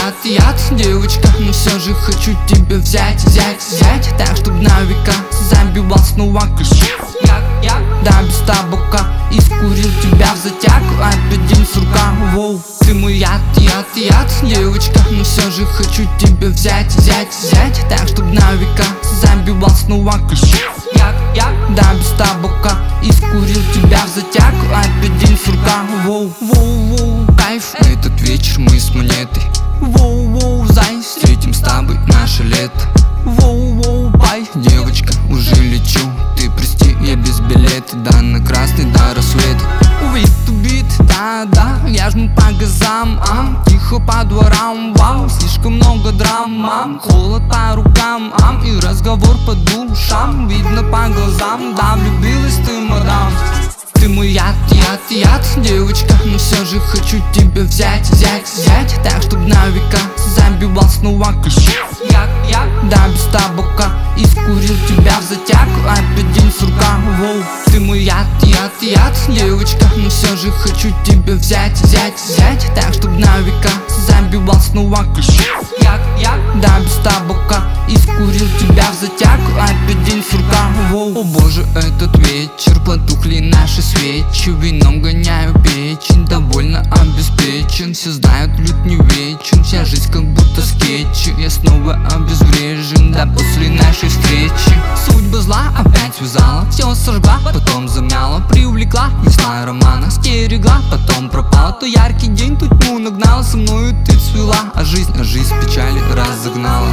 яд, девочка, но все же хочу тебя взять, так, чтоб на века забивал снова кошак. Да, без табака, и скурил тебя в затяг, опять день сурка, воу. Ты мой яд, девочка, но все же хочу тебя взять, так, чтоб на века забивал снова кошак. Да, без табака, и скурил тебя в затяг, опять день сурка, воу. Кайф на этот вечер мы с монетой, зай, встретим с тобой наше лето. Бай, девочка, уже лечу, ты прости, я без билета, да на красный до рассвета. Убит, да, я жму по газам, тихо по дворам, вау, слишком много драм, холод по рукам, и разговор по душам, видно по глазам, да, влюбилась ты, мадам. Ты мой яд, девочка, но все же хочу тебя взять, так, чтоб на века забивал снова кошак. Да, без табака, и скурил тебя в затяг, опять день сурка, воу. Ты мой яд, девочка, но все же хочу тебя взять, так, чтоб на века забивал снова кошак. Да, без табака, и скурил тебя в затяг, опять день сурка, воу. О боже, этот вечер, потухли наши свечи, вином гоняю печень, довольно обеспечен. Все знают, люд не вечен, вся жизнь как будто скетчи. Я снова обезврежен, да, после нашей встречи. Судьба зла опять связала, все сожгла, потом замяла, привлекла, весна романа стерегла, потом пропала. То яркий день, то тьму нагнала, со мною ты цвела, а жизнь печали разогнала.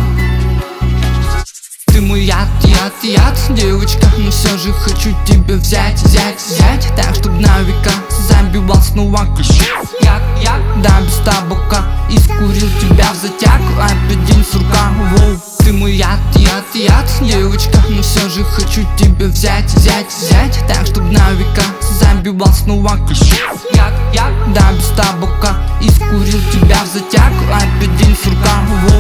Ты мой яд, девочка, но все же хочу тебя взять, так, чтоб на века забивал снова кошак. Да, без табака, и скурил тебя в затяг, опять день сурка, воу. Ты мой яд, девочка, но все же хочу тебя взять, так, чтоб на века забивал снова кошак. Да, без табака, и скурил тебя в затяг, опять день сурка, воу.